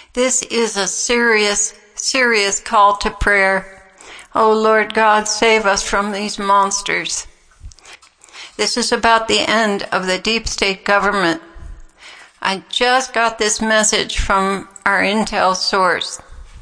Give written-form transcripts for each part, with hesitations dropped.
This is a serious, serious call to prayer. Oh Lord God, save us from these monsters. This is about the end of the deep state government. I just got this message from our intel source.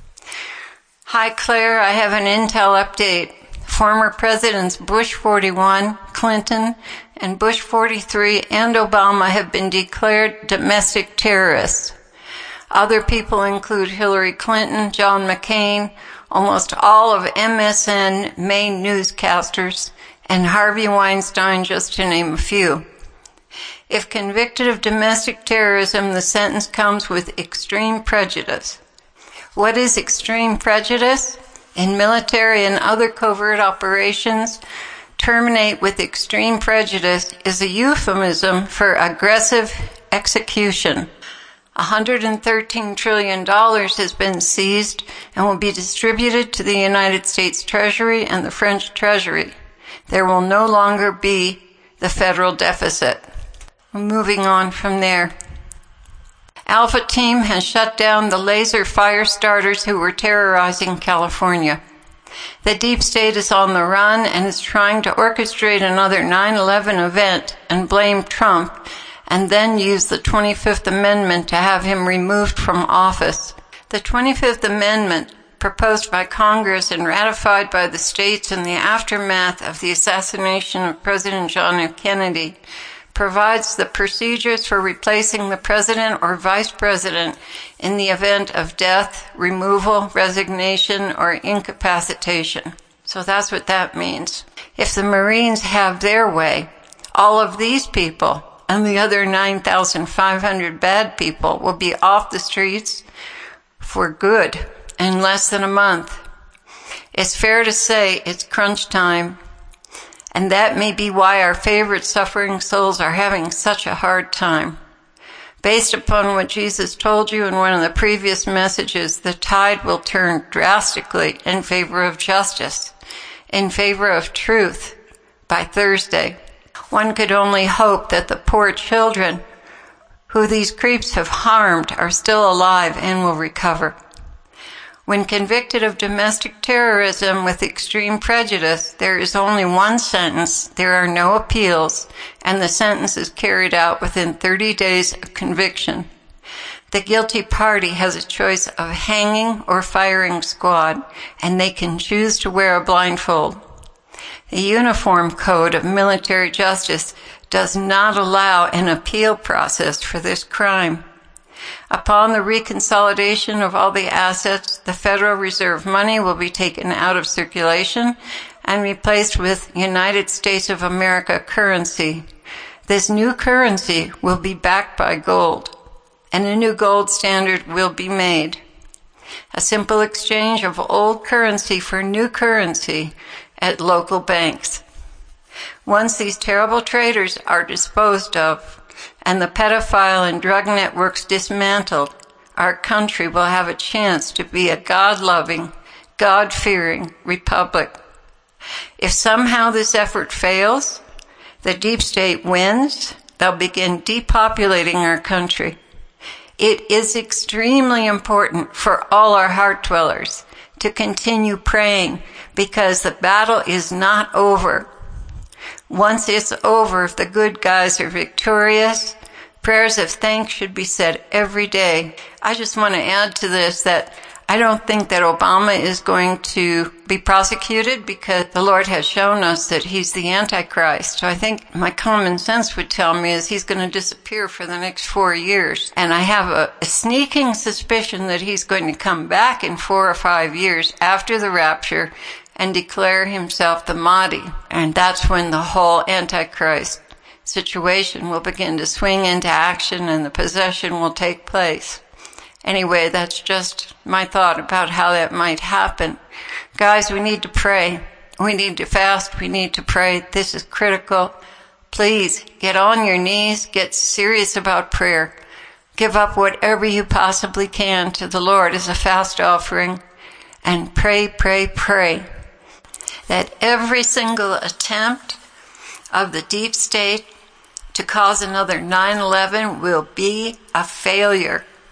Hi Claire, I have an intel update. Former Presidents Bush 41, Clinton, and Bush 43 and Obama have been declared domestic terrorists. Other people include Hillary Clinton, John McCain, almost all of MSN main newscasters, and Harvey Weinstein, just to name a few. If convicted of domestic terrorism, the sentence comes with extreme prejudice. What is extreme prejudice? In military and other covert operations, terminate with extreme prejudice is a euphemism for aggressive execution. $113 trillion has been seized and will be distributed to the United States Treasury and the French Treasury. There will no longer be the federal deficit. Moving on from there. Alpha Team has shut down the laser fire starters who were terrorizing California. The deep state is on the run and is trying to orchestrate another 9/11 event and blame Trump, and then use the 25th Amendment to have him removed from office. The 25th Amendment, proposed by Congress and ratified by the states in the aftermath of the assassination of President John F. Kennedy, provides the procedures for replacing the president or vice president in the event of death, removal, resignation, or incapacitation. So that's what that means. If the Marines have their way, all of these people and the other 9,500 bad people will be off the streets for good in less than a month. It's fair to say it's crunch time, and that may be why our favorite suffering souls are having such a hard time. Based upon what Jesus told you in one of the previous messages, the tide will turn drastically in favor of justice, in favor of truth by Thursday. One could only hope that the poor children who these creeps have harmed are still alive and will recover. When convicted of domestic terrorism with extreme prejudice, there is only one sentence, there are no appeals, and the sentence is carried out within 30 days of conviction. The guilty party has a choice of hanging or firing squad, and they can choose to wear a blindfold. The Uniform Code of Military Justice does not allow an appeal process for this crime. Upon the reconsolidation of all the assets, the Federal Reserve money will be taken out of circulation and replaced with United States of America currency. This new currency will be backed by gold, and a new gold standard will be made. A simple exchange of old currency for new currency at local banks. Once these terrible traitors are disposed of and the pedophile and drug networks dismantled, our country will have a chance to be a God-loving, God-fearing republic. If somehow this effort fails, the deep state wins, they'll begin depopulating our country. It is extremely important for all our heart dwellers to continue praying, because the battle is not over. Once it's over, if the good guys are victorious, prayers of thanks should be said every day. I just want to add to this that I don't think that Obama is going to be prosecuted, because the Lord has shown us that he's the Antichrist. So I think my common sense would tell me is he's going to disappear for the next 4 years. And I have a sneaking suspicion that he's going to come back in 4 or 5 years after the rapture and declare himself the Mahdi. And that's when the whole Antichrist situation will begin to swing into action and the possession will take place. Anyway, that's just my thought about how that might happen. Guys, we need to pray. We need to fast. We need to pray. This is critical. Please get on your knees. Get serious about prayer. Give up whatever you possibly can to the Lord as a fast offering. And pray, pray, pray that every single attempt of the deep state to cause another 9/11 will be a failure.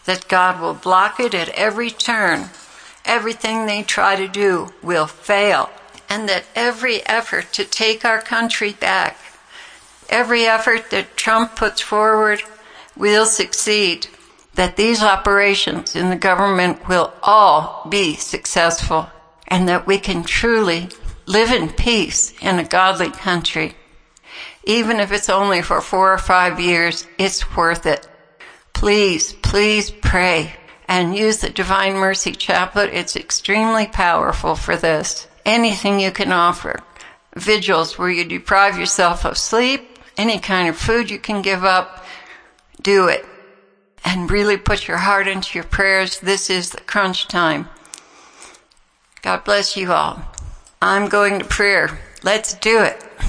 that God will block it at every turn. Everything they try to do will fail, and that every effort to take our country back, every effort that Trump puts forward will succeed, that these operations in the government will all be successful, and that we can truly live in peace in a godly country. Even if it's only for 4 or 5 years, it's worth it. Please, please pray and use the Divine Mercy Chaplet. It's extremely powerful for this. Anything you can offer. Vigils where you deprive yourself of sleep, any kind of food you can give up, do it. And really put your heart into your prayers. This is the crunch time. God bless you all. I'm going to prayer. Let's do it.